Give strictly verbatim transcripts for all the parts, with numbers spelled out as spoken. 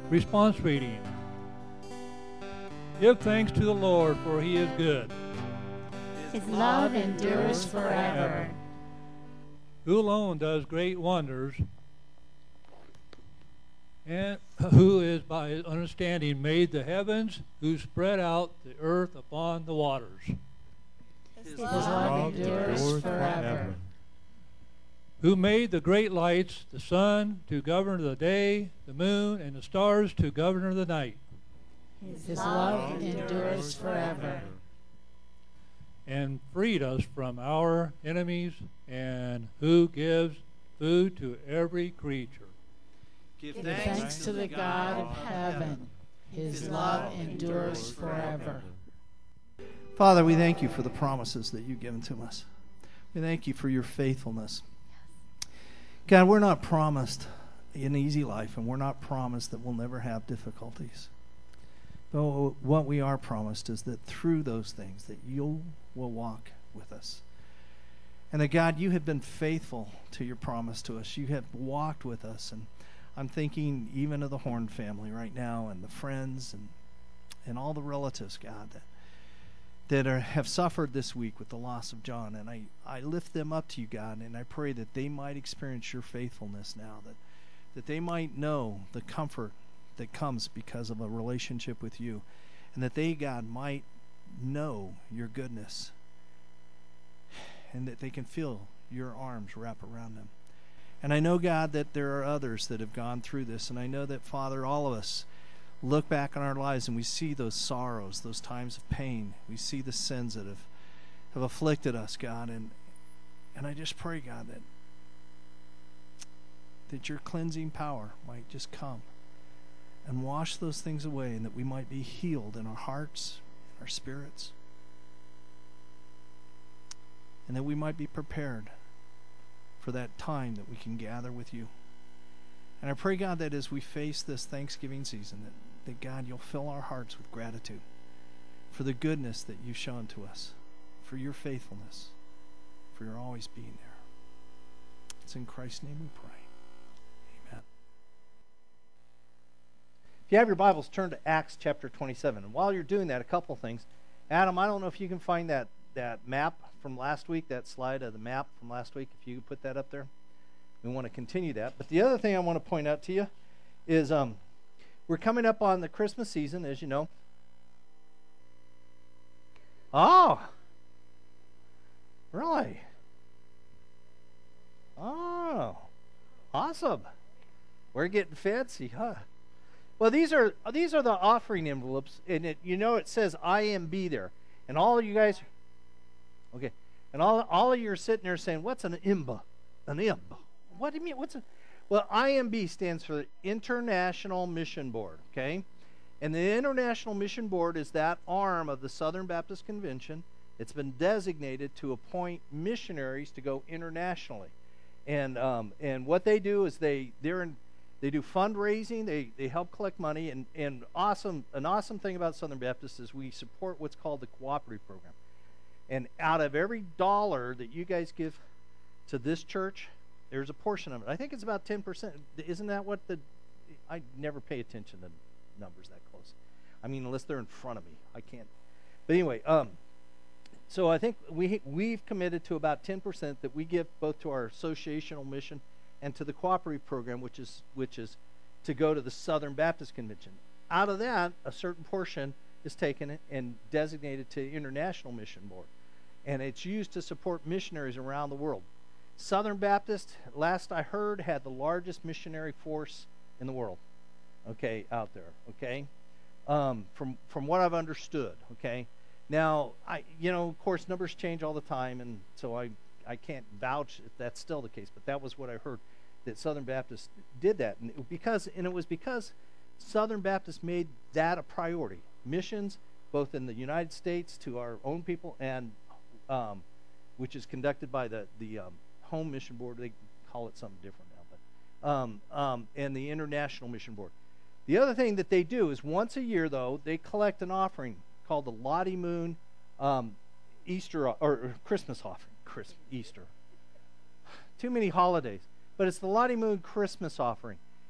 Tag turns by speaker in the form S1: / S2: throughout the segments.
S1: Response reading. Give thanks to the Lord, for he is good.
S2: His love endures forever.
S1: Who alone does great wonders, and who is by his understanding made the heavens, who spread out the earth upon the waters.
S2: His love endures forever.
S1: Who made the great lights, the sun to govern the day, the moon, and the stars to govern the night.
S2: His love endures forever.
S1: And freed us from our enemies, and who gives food to every creature.
S2: Give thanks, thanks to the God of heaven. His love endures forever.
S3: Father, we thank you for the promises that you've given to us. We thank you for your faithfulness. God, we're not promised an easy life, and we're not promised that we'll never have difficulties. But what we are promised is that through those things that you will walk with us. And that, God, you have been faithful to your promise to us. You have walked with us. And I'm thinking even of the Horn family right now, and the friends and and all the relatives, God, that, that are, have suffered this week with the loss of John. And I, I lift them up to you, God, and I pray that they might experience your faithfulness now, that, that they might know the comfort that comes because of a relationship with you, and that they, God, might know your goodness, and that they can feel your arms wrap around them. And I know, God, that there are others that have gone through this, and I know that, Father, all of us look back on our lives and we see those sorrows, those times of pain. We see the sins that have, have afflicted us, God, and and I just pray, God, that that your cleansing power might just come and wash those things away, and that we might be healed in our hearts, in our spirits, and that we might be prepared for that time that we can gather with you. And I pray, God, that as we face this Thanksgiving season, that, that God, you'll fill our hearts with gratitude for the goodness that you've shown to us, for your faithfulness, for your always being there. It's in Christ's name we pray. Amen.
S4: If you have your Bibles, turn to Acts chapter twenty-seven. And while you're doing that, a couple things. Adam, I don't know if you can find that, that map from last week, that slide of the map from last week, if you could put that up there. We want to continue that. But the other thing I want to point out to you is um, we're coming up on the Christmas season, as you know. Oh, really? Oh, awesome. We're getting fancy, huh? Well, these are these are the offering envelopes, and it, you know it says I M B there, and all of you guys, okay, and all all of you are sitting there saying, "What's an I M B? An I M B? What do you mean? What's a?" Well, I M B stands for International Mission Board, okay, and the International Mission Board is that arm of the Southern Baptist Convention. It's been designated to appoint missionaries to go internationally, and um, and what they do is they they're in. They do fundraising. They they help collect money, and and awesome an awesome thing about Southern Baptist is we support what's called the cooperative program. And out of every dollar that you guys give to this church, there's a portion of it. I think it's about ten percent. Isn't that what the? I never pay attention to numbers that close. I mean, unless they're in front of me, I can't. But anyway, um, so I think we we've committed to about ten percent that we give both to our associational mission and to the cooperative program, which is which is to go to the Southern Baptist Convention. Out of that, a certain portion is taken and designated to International Mission Board, and it's used to support missionaries around the world. Southern Baptist, last I heard, had the largest missionary force in the world, okay, out there, okay, um, from from what I've understood, okay. Now, I you know, of course, numbers change all the time, and so I. I can't vouch if that's still the case, but that was what I heard, that Southern Baptist did that. And it, because, and it was because Southern Baptist made that a priority. Missions, both in the United States to our own people, and um, which is conducted by the, the um, Home Mission Board. They call it something different now. But, um, um, and the International Mission Board. The other thing that they do is once a year, though, they collect an offering called the Lottie Moon um, Easter or, or Christmas offering. Christmas, Easter. Too many holidays. But it's the Lottie Moon Christmas offering.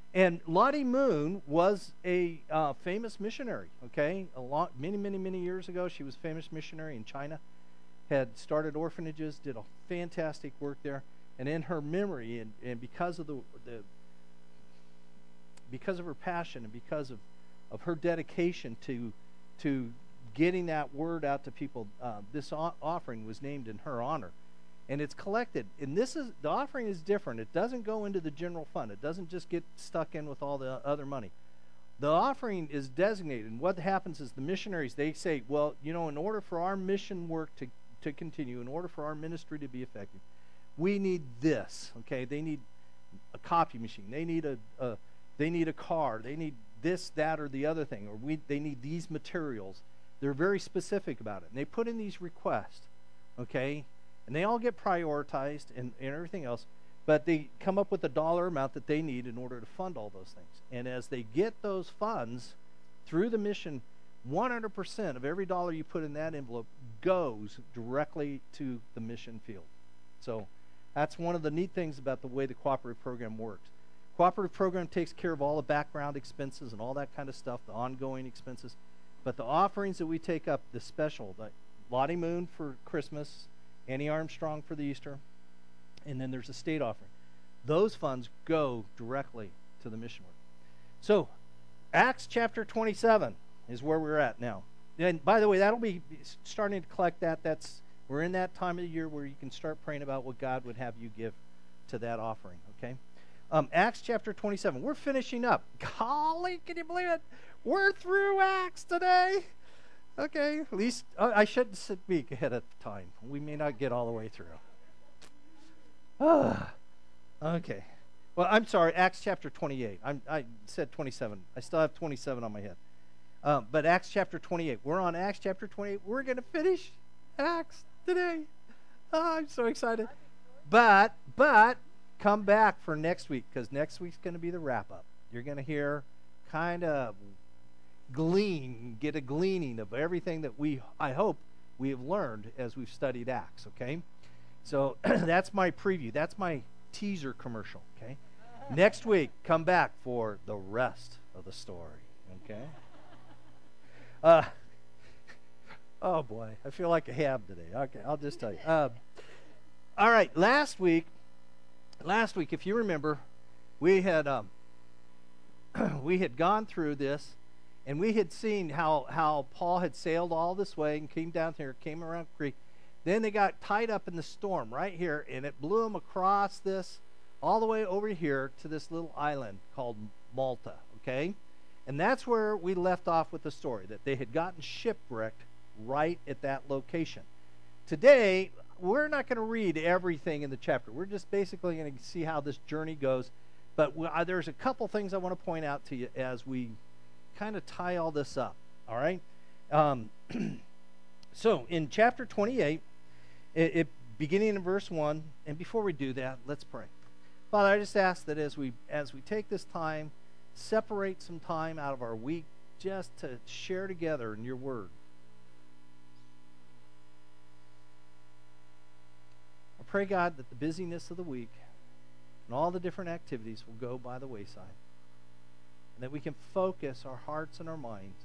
S4: And Lottie Moon was a uh, famous missionary, okay? A lot, many, many, many years ago, she was a famous missionary in China, had started orphanages, did a fantastic work there. And in her memory, and, and because of the, the because of her passion and because of, of her dedication to to getting that word out to people, uh, this o- offering was named in her honor. And it's collected. And this is, the offering is different. It doesn't go into the general fund. It doesn't just get stuck in with all the other money. The offering is designated. And what happens is the missionaries, they say, well, you know, in order for our mission work to, to continue, in order for our ministry to be effective, we need this, okay? They need a copy machine. They need a, a they need a car. They need this, that, or the other thing. Or we they need these materials. They're very specific about it. And they put in these requests, okay? And they all get prioritized and, and everything else. But they come up with a dollar amount that they need in order to fund all those things. And as they get those funds through the mission, one hundred percent of every dollar you put in that envelope goes directly to the mission field. So that's one of the neat things about the way the cooperative program works. Cooperative program takes care of all the background expenses and all that kind of stuff, the ongoing expenses. But the offerings that we take up, the special, the Lottie Moon for Christmas, Annie Armstrong for the Easter, and then there's a state offering. Those funds go directly to the mission work. So, Acts chapter twenty-seven is where we're at now. And by the way, that'll be starting to collect that. That's we're in that time of the year where you can start praying about what God would have you give to that offering, okay? Um, Acts chapter twenty-seven. We're finishing up. Golly, can you believe it? We're through Acts today. Okay, at least uh, I shouldn't speak ahead of time. We may not get all the way through. Ah, okay. Well, I'm sorry, Acts chapter twenty-eight. I'm, I said twenty-seven. I still have twenty-seven on my head. Um, but Acts chapter twenty-eight. We're on Acts chapter twenty-eight. We're going to finish Acts today. Oh, I'm so excited. But, but, come back for next week, because next week's going to be the wrap-up. You're going to hear kind of glean, get a gleaning of everything that we, I hope, we have learned as we've studied Acts, okay? So that's my preview. That's my teaser commercial, okay? Next week, come back for the rest of the story, okay? Uh, oh, boy. I feel like a ham today. Okay, I'll just tell you. Uh, all right, last week, last week, if you remember, we had um, we had gone through this, and we had seen how, how Paul had sailed all this way and came down here, came around Crete. Then they got tied up in the storm right here, and it blew them across this, all the way over here to this little island called Malta, okay? And that's where we left off with the story, that they had gotten shipwrecked right at that location. Today, we're not going to read everything in the chapter. We're just basically going to see how this journey goes. But we, uh, there's a couple things I want to point out to you as we kind of tie all this up, all right? Um, so, in chapter twenty-eight, it, it beginning in verse one, and before we do that, let's pray. Father, I just ask that as we as we take this time, separate some time out of our week just to share together in your word. I pray, God, that the busyness of the week and all the different activities will go by the wayside, and that we can focus our hearts and our minds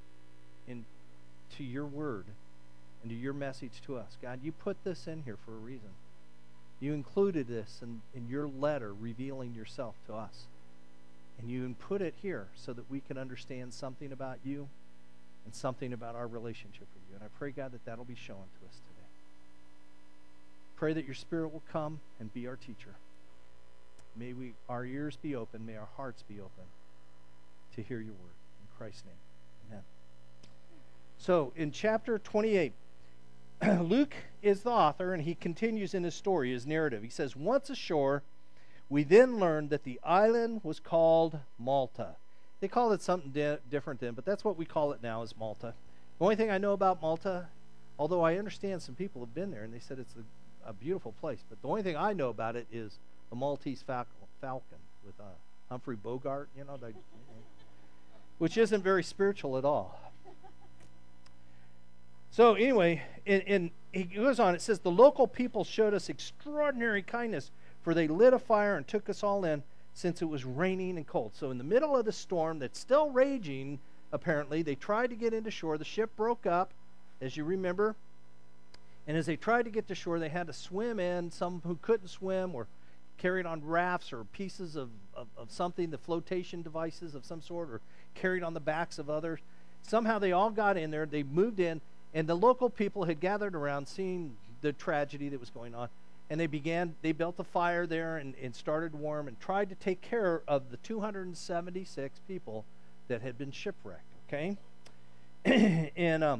S4: into your word and to your message to us. God, you put this in here for a reason. You included this in, in your letter revealing yourself to us. And you put it here so that we can understand something about you and something about our relationship with you. And I pray, God, that that'll be shown to us today. Pray that your Spirit will come and be our teacher. May we, our ears be open, may our hearts be open to hear your word. In Christ's name, amen. So, in chapter twenty-eight, Luke is the author, and he continues in his story, his narrative. He says, once ashore, we then learned that the island was called Malta. They called it something di- different then, but that's what we call it now, is Malta. The only thing I know about Malta, although I understand some people have been there, and they said it's a, a beautiful place, but the only thing I know about it is the Maltese Falcon, falcon with uh, Humphrey Bogart, you know, the, which isn't very spiritual at all. So anyway, in, in, he goes on, it says, the local people showed us extraordinary kindness, for they lit a fire and took us all in, since it was raining and cold. So in the middle of the storm that's still raging, apparently, they tried to get into shore. The ship broke up, as you remember. And as they tried to get to shore, they had to swim in. Some who couldn't swim were carried on rafts or pieces of, of, of something, the flotation devices of some sort, or carried on the backs of others. Somehow they all got in there. They moved in, and the local people had gathered around, seeing the tragedy that was going on. And they began, they built a fire there and, and started warm and tried to take care of the two hundred seventy-six people that had been shipwrecked, okay? and um,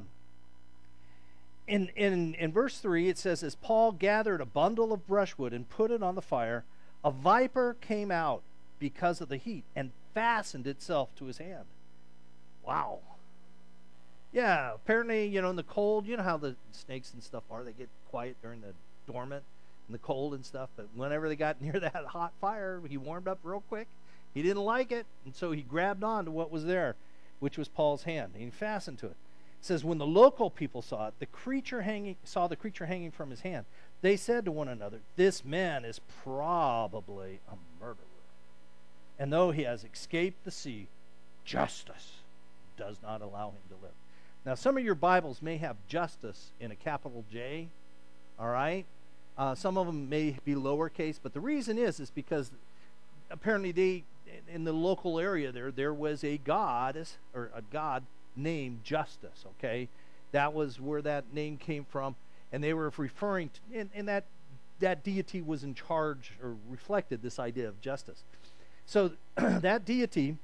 S4: in, in, in verse three, it says, as Paul gathered a bundle of brushwood and put it on the fire, a viper came out because of the heat and fastened itself to his hand. Wow. Yeah, apparently, you know, in the cold, you know how the snakes and stuff are. They get quiet during the dormant and the cold and stuff. But whenever they got near that hot fire, he warmed up real quick. He didn't like it, and so he grabbed on to what was there, which was Paul's hand, and he fastened to it. It says, when the local people saw it, the creature hanging, saw the creature hanging from his hand, they said to one another, this man is probably a murderer. And though he has escaped the sea, justice does not allow him to live. Now, some of your Bibles may have justice in a capital J, all right? Uh, some of them may be lowercase, but the reason is, is because apparently they, in the local area there, there was a goddess, or a god named Justice, okay? That was where that name came from, and they were referring to, and, and that, that deity was in charge, or reflected this idea of justice. So that deity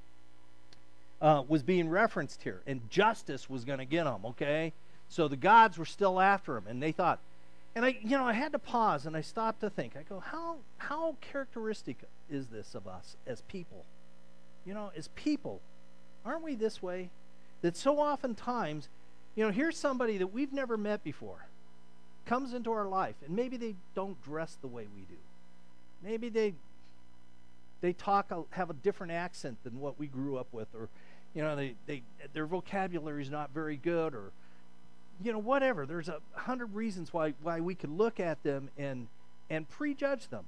S4: Uh, was being referenced here, and justice was going to get him, okay? So the gods were still after him, and they thought, and I, you know, I had to pause, and I stopped to think. I go, how, how characteristic is this of us as people? You know, as people, aren't we this way? That so oftentimes, you know, here's somebody that we've never met before, comes into our life, and maybe they don't dress the way we do. Maybe they, they talk, a, have a different accent than what we grew up with, or you know, they, they their vocabulary is not very good, or, you know, whatever. There's a hundred reasons why why we could look at them and and prejudge them.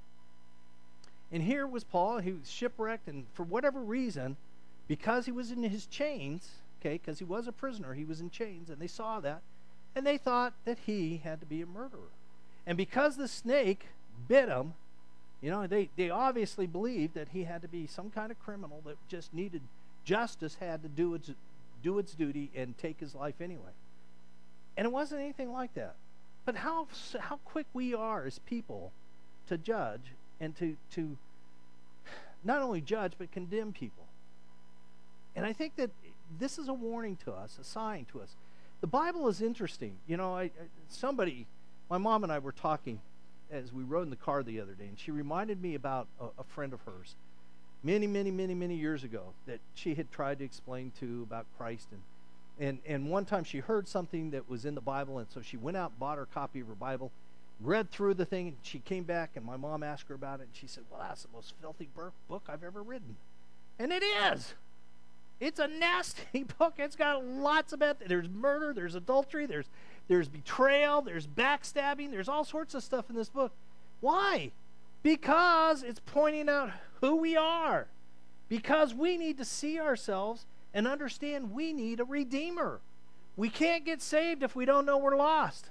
S4: And here was Paul. He was shipwrecked, and for whatever reason, because he was in his chains, okay, because he was a prisoner, he was in chains, and they saw that, and they thought that he had to be a murderer. And because the snake bit him, you know, they, they obviously believed that he had to be some kind of criminal that just needed justice, had to do its do its duty and take his life anyway. And it wasn't anything like that. But how how quick we are as people to judge and to to not only judge but condemn people. And I think that this is a warning to us, a sign to us. The Bible is interesting. You know, I, I somebody, my mom and I were talking as we rode in the car the other day, and she reminded me about a, a friend of hers many, many, many, many years ago that she had tried to explain to about Christ. And, and, and one time she heard something that was in the Bible, and so she went out and bought her a copy of her Bible, read through the thing, and she came back, and my mom asked her about it, and she said, well, that's the most filthy book I've ever written. And it is. It's a nasty book. It's got lots of it. There's murder, there's adultery, there's there's betrayal, there's backstabbing, there's all sorts of stuff in this book. Why? Because it's pointing out who we are. Because we need to see ourselves and understand we need a redeemer. We can't get saved if we don't know we're lost.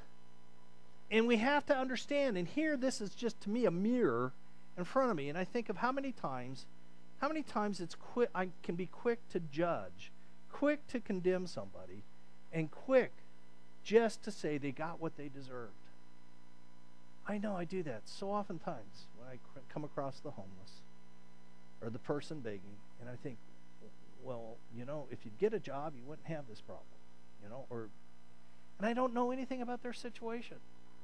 S4: And we have to understand, and here this is just to me a mirror in front of me, and I think of how many times How many times it's quick, I can be quick to judge, quick to condemn somebody, and quick just to say they got what they deserved. I know I do that so oftentimes when I come across the homeless or the person begging, and I think, well, you know, if you'd get a job, you wouldn't have this problem, you know, or, and I don't know anything about their situation.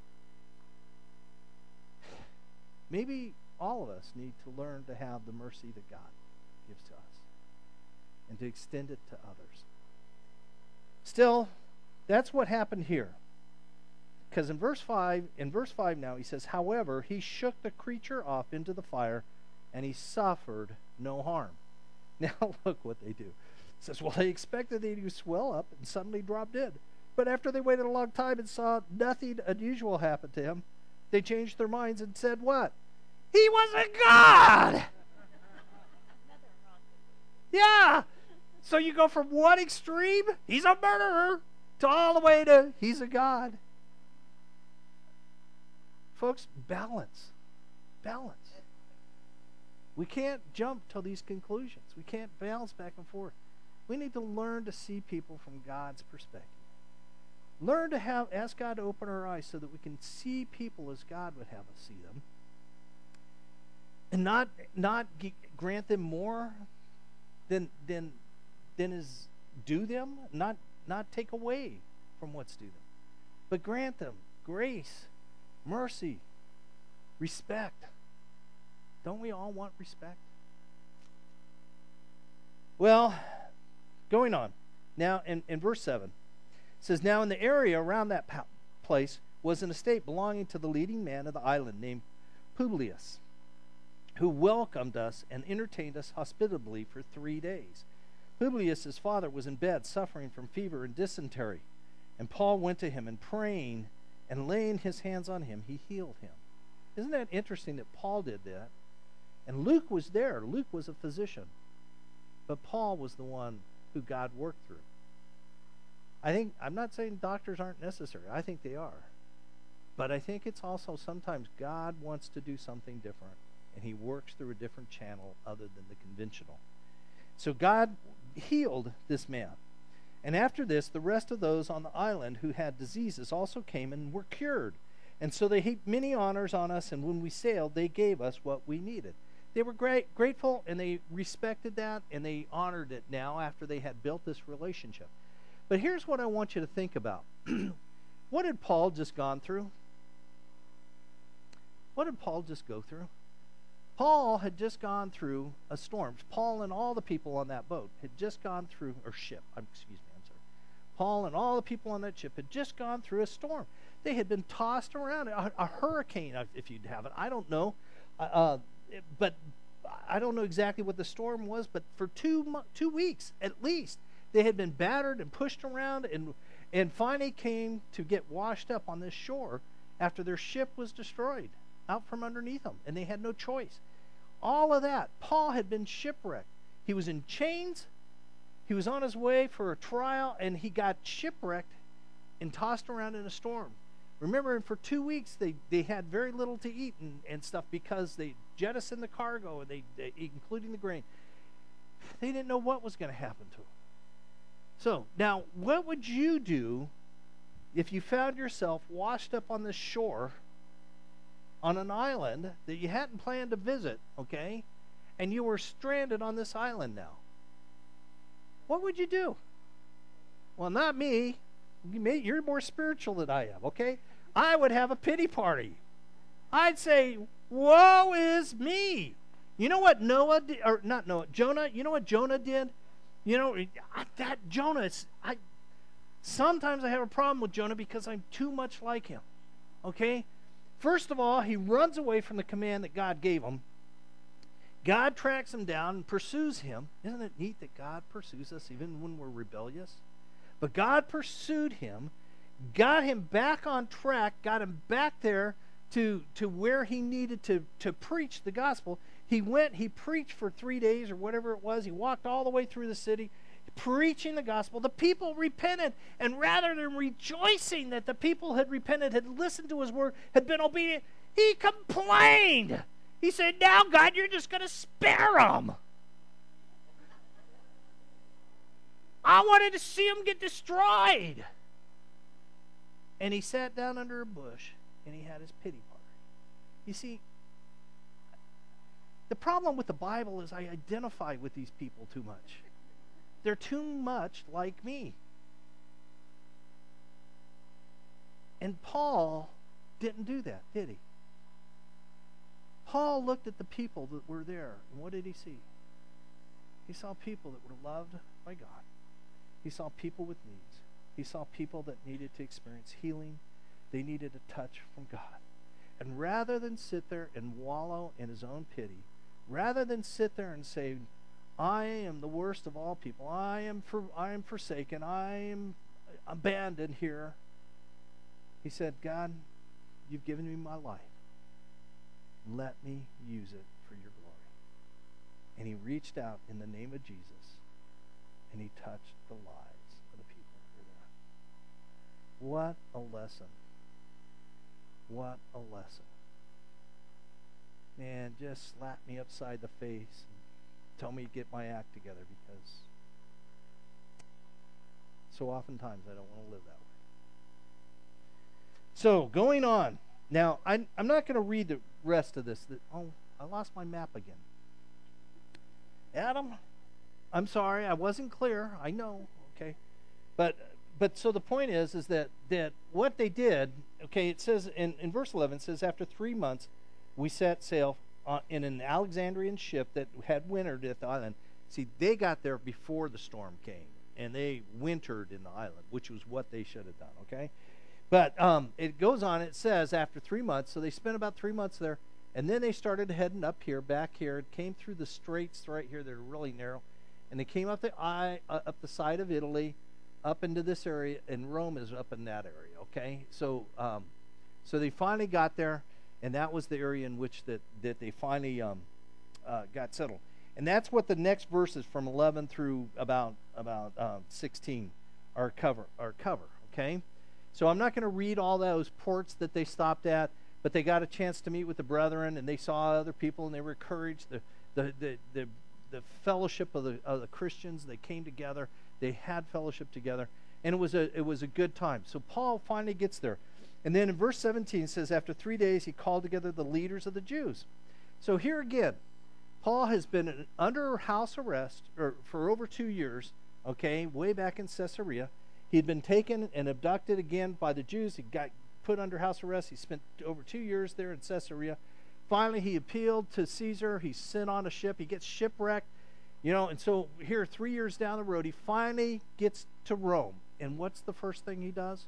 S4: Maybe all of us need to learn to have the mercy that God gives to us and to extend it to others. Still, that's what happened here. Because in verse five, in verse five now, he says, however, he shook the creature off into the fire, and he suffered no harm. Now look what they do. It says, well, they expected that he would swell up and suddenly drop dead. But after they waited a long time and saw nothing unusual happen to him, they changed their minds and said what? He was a god! Yeah. So you go from one extreme, he's a murderer, to all the way to he's a God. Folks, balance. Balance. We can't jump to these conclusions. We can't bounce back and forth. We need to learn to see people from God's perspective. Learn to have, ask God to open our eyes so that we can see people as God would have us see them. And not not g- grant them more than than than is due them. Not not take away from what's due them. But grant them grace, mercy, respect. Don't we all want respect? Well, going on. Now in, in verse seven, it says, now in the area around that pa- place was an estate belonging to the leading man of the island named Publius, who welcomed us and entertained us hospitably for three days. Publius' father was in bed, suffering from fever and dysentery. And Paul went to him, and praying and laying his hands on him, he healed him. Isn't that interesting that Paul did that? And Luke was there. Luke was a physician. But Paul was the one who God worked through. I think, I'm not saying doctors aren't necessary. I think they are. But I think it's also sometimes God wants to do something different, and he works through a different channel other than the conventional. So God healed this man. And after this, the rest of those on the island who had diseases also came and were cured. And so they heaped many honors on us, and when we sailed, they gave us what we needed. They were great, grateful, and they respected that, and they honored it now after they had built this relationship. But here's what I want you to think about. What had Paul just gone through? What did Paul just go through? Paul had just gone through a storm. Paul and all the people on that boat had just gone through, or ship, I'm, excuse me, I'm sorry. Paul and all the people on that ship had just gone through a storm. They had been tossed around, a, a hurricane, if you'd have it. I don't know. Uh, but I don't know exactly what the storm was, but for two two weeks at least, they had been battered and pushed around, and and finally came to get washed up on this shore after their ship was destroyed out from underneath them, and they had no choice. All of that. Paul had been shipwrecked. He was in chains. He was on his way for a trial, and he got shipwrecked and tossed around in a storm. Remember, for two weeks, they, they had very little to eat and, and stuff because they jettisoned the cargo, and they, they including the grain. They didn't know what was going to happen to them. So, now, what would you do if you found yourself washed up on the shore on an island that you hadn't planned to visit, okay, and you were stranded on this island now? What would you do? Well, not me. You're more spiritual than I am, okay? I would have a pity party. I'd say, woe is me. You know what Noah did, or not Noah, Jonah, you know what Jonah did? You know, I, that Jonah, is, I, sometimes I have a problem with Jonah because I'm too much like him, okay? First of all, he runs away from the command that God gave him. God tracks him down and pursues him. Isn't it neat that God pursues us even when we're rebellious? But God pursued him, got him back on track, got him back there to, to where he needed to, to preach the gospel. He went, he preached for three days or whatever it was. He walked all the way through the city, preaching the gospel. The people repented, and rather than rejoicing that the people had repented, had listened to his word, had been obedient, he complained. He said, now, God, you're just going to spare them. I wanted to see them get destroyed. And he sat down under a bush, and he had his pity party. You see, the problem with the Bible is I identify with these people too much. They're too much like me. And Paul didn't do that, did he? Paul looked at the people that were there, and what did he see? He saw people that were loved by God. He saw people with needs. He saw people that needed to experience healing. They needed a touch from God. And rather than sit there and wallow in his own pity, rather than sit there and say, I am the worst of all people, I am for, I am forsaken, I am abandoned here, he said, God, you've given me my life. Let me use it for your glory. and he reached out in the name of Jesus, and he touched the lives of the people who were there. What a lesson. What a lesson. Man, just slap me upside the face and tell me to get my act together, because so oftentimes I don't want to live that way. So, going on. Now, I'm, I'm not going to read the rest of this. Oh, I lost my map again. Adam, I'm sorry, I wasn't clear. I know, okay. But but so the point is, is that, that what they did, okay, it says in, in verse eleven, it says, after three months, we set sail on, in an Alexandrian ship that had wintered at the island. See, they got there before the storm came, and they wintered in the island, which was what they should have done, okay? But um, it goes on, it says, after three months, so they spent about three months there, and then they started heading up here, back here. It came through the straits right here. They're really narrow. And they came up the eye, uh, up the side of Italy, up into this area, and Rome is up in that area, okay? So um, so they finally got there, and that was the area in which that, that they finally um, uh, got settled. And that's what the next verses from eleven through about about uh, sixteen are cover, are cover, okay? So I'm not going to read all those ports that they stopped at, but they got a chance to meet with the brethren, and they saw other people, and they were encouraged. The the the the, the fellowship of the of the Christians, they came together. They had fellowship together, and it was a it was a good time. So Paul finally gets there, and then in verse seventeen it says, after three days he called together the leaders of the Jews. So here again, Paul has been under house arrest or for over two years. Okay, way back in Caesarea, he had been taken and abducted again by the Jews. He got put under house arrest. He spent over two years there in Caesarea. Finally, he appealed to Caesar. He's sent on a ship. He gets shipwrecked, you know, and so here, three years down the road, he finally gets to Rome. And what's the first thing he does?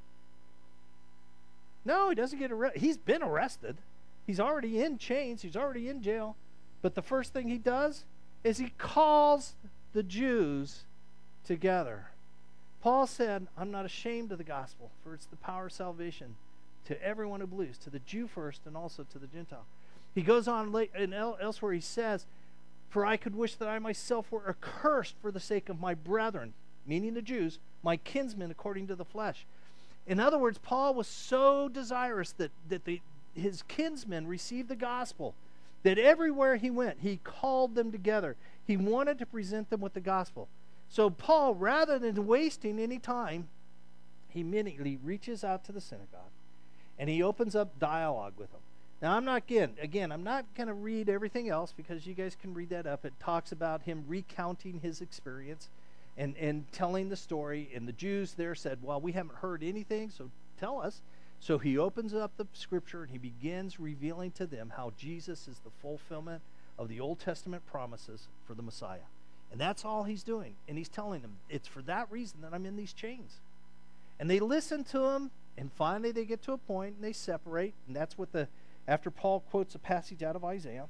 S4: No, he doesn't get arrested. He's been arrested. He's already in chains. He's already in jail. But the first thing he does is he calls the Jews together. Paul said, I'm not ashamed of the gospel, for it's the power of salvation to everyone who believes, to the Jew first and also to the Gentile. He goes on late, and elsewhere he says, for I could wish that I myself were accursed for the sake of my brethren, meaning the Jews, my kinsmen according to the flesh. In other words, Paul was so desirous that, that the, his kinsmen received the gospel, that everywhere he went, he called them together. He wanted to present them with the gospel. So Paul, rather than wasting any time, he immediately reaches out to the synagogue, and he opens up dialogue with them. Now, I'm not, again, again I'm not going to read everything else, because you guys can read that up. It talks about him recounting his experience and, and telling the story, and the Jews there said, well, we haven't heard anything, so tell us. So he opens up the scripture, and he begins revealing to them how Jesus is the fulfillment of the Old Testament promises for the Messiah. And that's all he's doing. And he's telling them, it's for that reason that I'm in these chains. And they listen to him, and finally they get to a point, and they separate. And that's what the, after Paul quotes a passage out of Isaiah,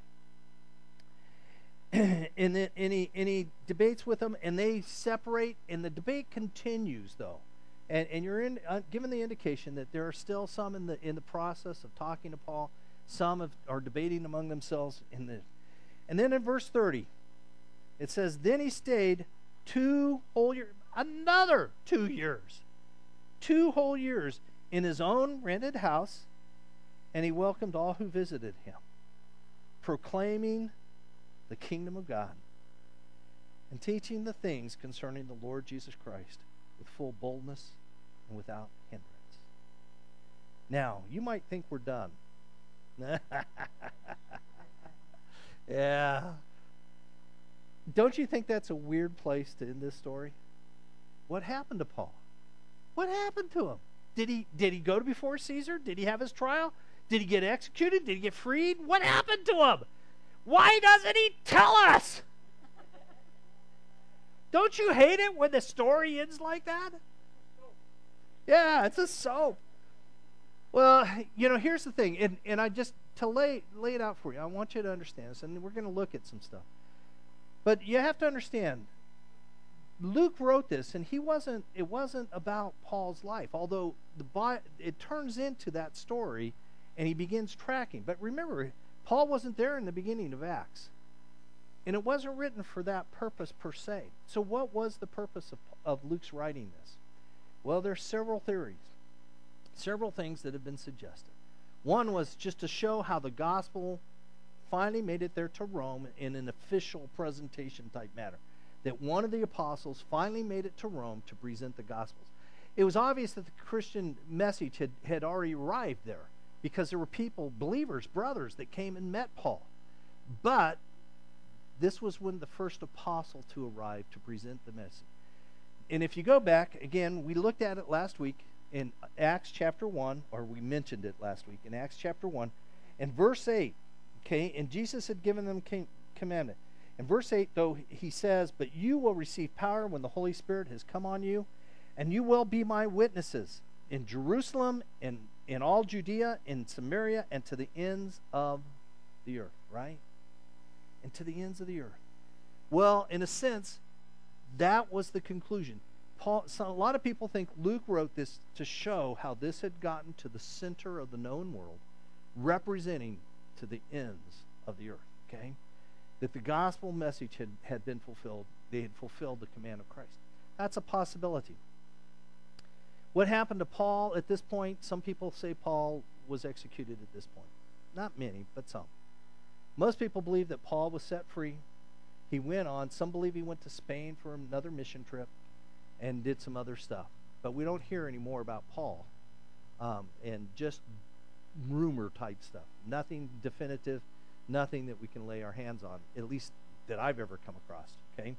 S4: and, then, and, he, and he debates with them, and they separate, and the debate continues, though. And, and you're in, uh, given the indication that there are still some in the in the process of talking to Paul. Some have, are debating among themselves. In the, and then in verse thirty, it says, then he stayed two whole years, another two years, two whole years in his own rented house, and he welcomed all who visited him, proclaiming the kingdom of God and teaching the things concerning the Lord Jesus Christ with full boldness and without hindrance. Now, you might think we're done. Yeah. Don't you think that's a weird place to end this story? What happened to Paul? What happened to him? Did he did he go to before Caesar? Did he have his trial? Did he get executed? Did he get freed? What happened to him? Why doesn't he tell us? Don't you hate it when the story ends like that? Yeah, it's a soap. Well, you know, here's the thing, and, and I just, to lay, lay it out for you, I want you to understand this, and we're going to look at some stuff. But you have to understand, Luke wrote this, and he wasn't, it wasn't about Paul's life, although the it turns into that story, and he begins tracking. But remember, Paul wasn't there in the beginning of Acts. And it wasn't written for that purpose per se. So what was the purpose of, of Luke's writing this? Well, there's several theories, several things that have been suggested. One was just to show how the gospel finally made it there to Rome in an official presentation type manner. That one of the apostles finally made it to Rome to present the gospels. It was obvious that the Christian message had, had already arrived there because there were people, believers, brothers, that came and met Paul. But this was when the first apostle to arrive to present the message. And if you go back, again, we looked at it last week in Acts chapter one, or we mentioned it last week in Acts chapter one, and verse eight, okay, and Jesus had given them commandment. In verse eight, though, he says, "But you will receive power when the Holy Spirit has come on you, and you will be my witnesses in Jerusalem, and in all Judea, in Samaria, and to the ends of the earth," right? And to the ends of the earth. Well, in a sense, that was the conclusion. Paul, so a lot of people think Luke wrote this to show how this had gotten to the center of the known world, representing to the ends of the earth, okay? That the gospel message had, had been fulfilled. They had fulfilled the command of Christ. That's a possibility. What happened to Paul at this point? Some people say Paul was executed at this point. Not many, but some. Most people believe that Paul was set free. He went on. Some believe he went to Spain for another mission trip and did some other stuff. But we don't hear any more about Paul. Um, and just rumor type stuff. Nothing definitive. Nothing that we can lay our hands on. At least that I've ever come across. Okay?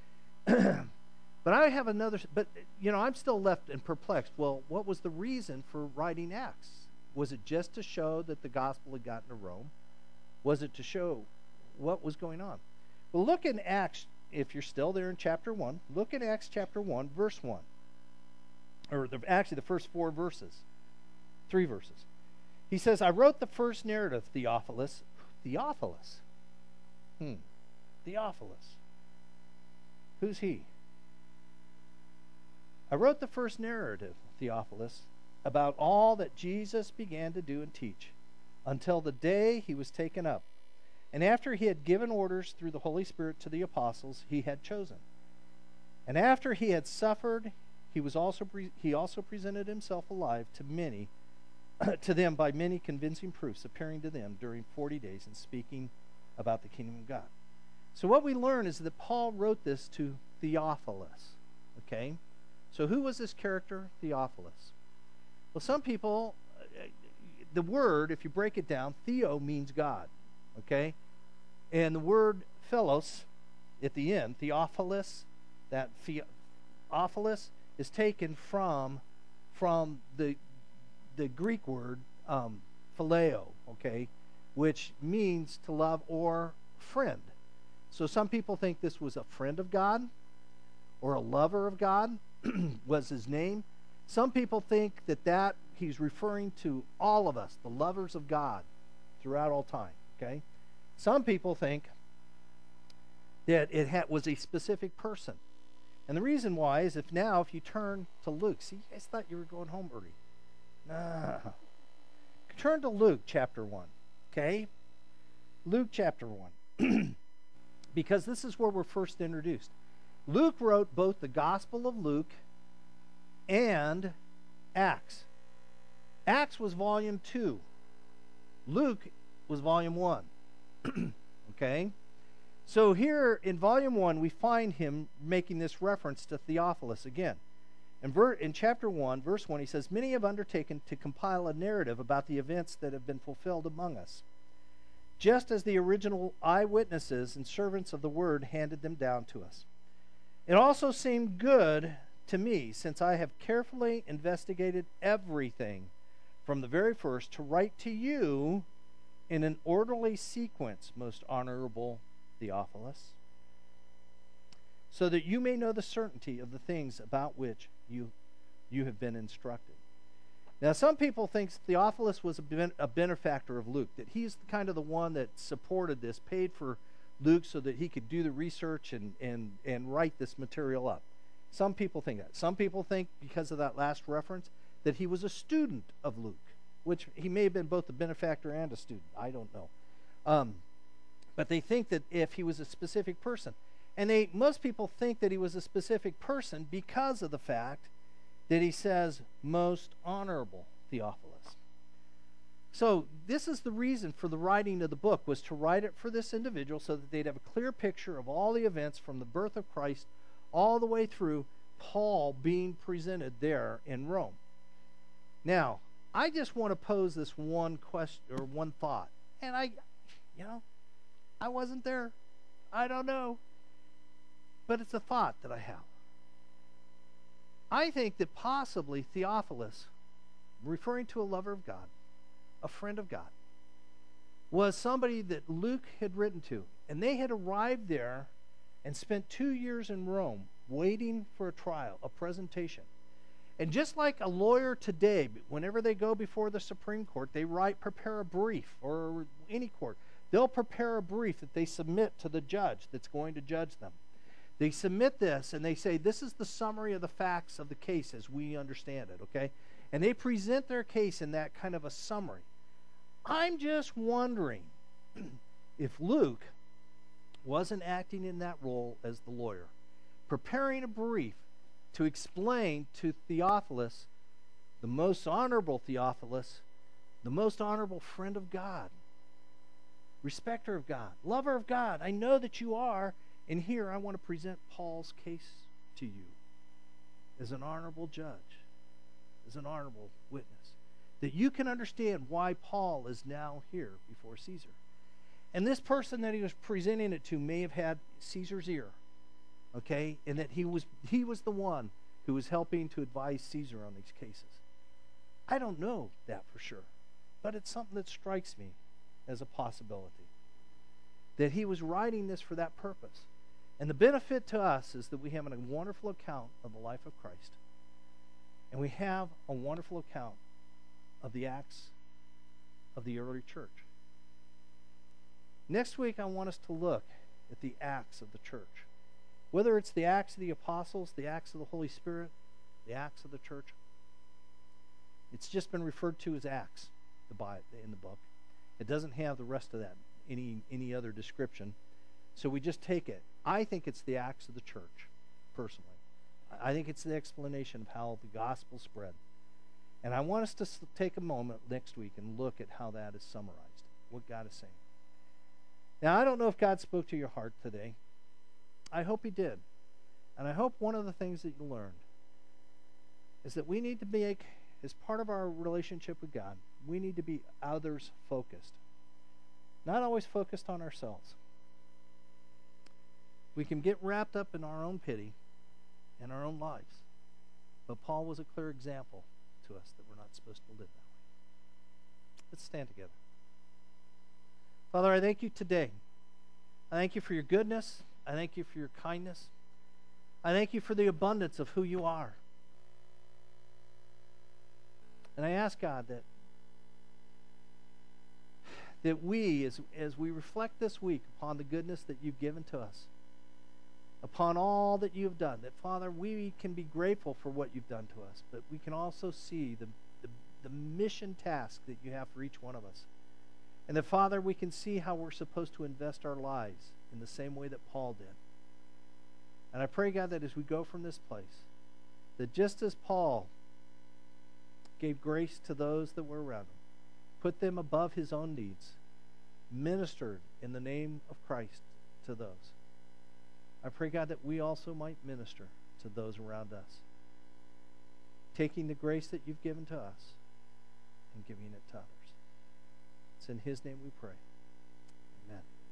S4: But I have another... But, you know, I'm still left and perplexed. Well, what was the reason for writing Acts? Was it just to show that the gospel had gotten to Rome? Was it to show what was going on? Well, look in Acts, if you're still there in chapter one, look in Acts chapter one, verse one. Or the, actually the first four verses. Three verses. He says, "I wrote the first narrative, Theophilus." Theophilus? Hmm. Theophilus. Who's he? "I wrote the first narrative, Theophilus, about all that Jesus began to do and teach, until the day he was taken up, and after he had given orders through the Holy Spirit to the apostles he had chosen. And after he had suffered, he was also pre- he also presented himself alive to many, to them by many convincing proofs, appearing to them during forty days and speaking about the kingdom of God." So what we learn is that Paul wrote this to Theophilus. Okay? So who was this character, Theophilus? Well, some people... The word, if you break it down, Theo means God, okay? And the word philos at the end, Theophilus, that Theophilus is taken from from the the Greek word um, phileo, okay, which means to love or friend. So some people think this was a friend of God or a lover of God was his name. Some people think that that he's referring to all of us, the lovers of God, throughout all time. Okay, some people think that it ha- was a specific person, and the reason why is if now if you turn to Luke, see, you guys thought you were going home early. Nah, turn to Luke chapter one. Okay, Luke chapter one, because this is where we're first introduced. Luke wrote both the Gospel of Luke and Acts. Acts was volume two. Luke was volume one. Okay? So here in volume one, we find him making this reference to Theophilus again. In, ver- in chapter one, verse one, he says, "Many have undertaken to compile a narrative about the events that have been fulfilled among us, just as the original eyewitnesses and servants of the word handed them down to us. It also seemed good to me, since I have carefully investigated everything from the very first, to write to you in an orderly sequence, most honorable Theophilus, so that you may know the certainty of the things about which you you have been instructed." Now, some people think Theophilus was a, ben- a benefactor of Luke, that he's kind of the one that supported this, paid for Luke so that he could do the research and, and, and write this material up. Some people think that. Some people think, because of that last reference, that he was a student of Luke, which he may have been both a benefactor and a student. I don't know. Um, But they think that if he was a specific person. And they most people think that he was a specific person because of the fact that he says, most honorable Theophilus. So this is the reason for the writing of the book, was to write it for this individual so that they'd have a clear picture of all the events from the birth of Christ all the way through Paul being presented there in Rome. Now, I just want to pose this one question or one thought. And I, you know, I wasn't there. I don't know. But it's a thought that I have. I think that possibly Theophilus, referring to a lover of God, a friend of God, was somebody that Luke had written to. And they had arrived there and spent two years in Rome waiting for a trial, a presentation. And just like a lawyer today, whenever they go before the Supreme Court, they write, prepare a brief, or any court. They'll prepare a brief that they submit to the judge that's going to judge them. They submit this, and they say, this is the summary of the facts of the case as we understand it, okay? And they present their case in that kind of a summary. I'm just wondering if Luke wasn't acting in that role as the lawyer, preparing a brief to explain to Theophilus, the most honorable Theophilus, the most honorable friend of God, respecter of God, lover of God. I know that you are, and here I want to present Paul's case to you as an honorable judge, as an honorable witness, that you can understand why Paul is now here before Caesar. And this person that he was presenting it to may have had Caesar's ear, okay, and that he was he was the one who was helping to advise Caesar on these cases. I don't know that for sure, but it's something that strikes me as a possibility, that he was writing this for that purpose. And the benefit to us is that we have a wonderful account of the life of Christ, and we have a wonderful account of the acts of the early church. Next week, I want us to look at the acts of the church. Whether it's the acts of the apostles, the acts of the Holy Spirit, the acts of the church. It's just been referred to as acts in the book. It doesn't have the rest of that, any, any other description. So we just take it. I think it's the acts of the church, personally. I think it's the explanation of how the gospel spread. And I want us to take a moment next week and look at how that is summarized, what God is saying. Now, I don't know if God spoke to your heart today. I hope he did. And I hope one of the things that you learned is that we need to make, as part of our relationship with God, we need to be others focused. Not always focused on ourselves. We can get wrapped up in our own pity and our own lives. But Paul was a clear example to us that we're not supposed to live that way. Let's stand together. Father, I thank you today. I thank you for your goodness. I thank you for your kindness. I thank you for the abundance of who you are. And I ask, God, that that we, as, as we reflect this week upon the goodness that you've given to us, upon all that you've done, that, Father, we can be grateful for what you've done to us, but we can also see the, the, the mission task that you have for each one of us. And that, Father, we can see how we're supposed to invest our lives in the same way that Paul did. And I pray, God, that as we go from this place, that just as Paul gave grace to those that were around him, put them above his own needs, ministered in the name of Christ to those, I pray, God, that we also might minister to those around us, taking the grace that you've given to us and giving it to others. It's in his name we pray. Amen.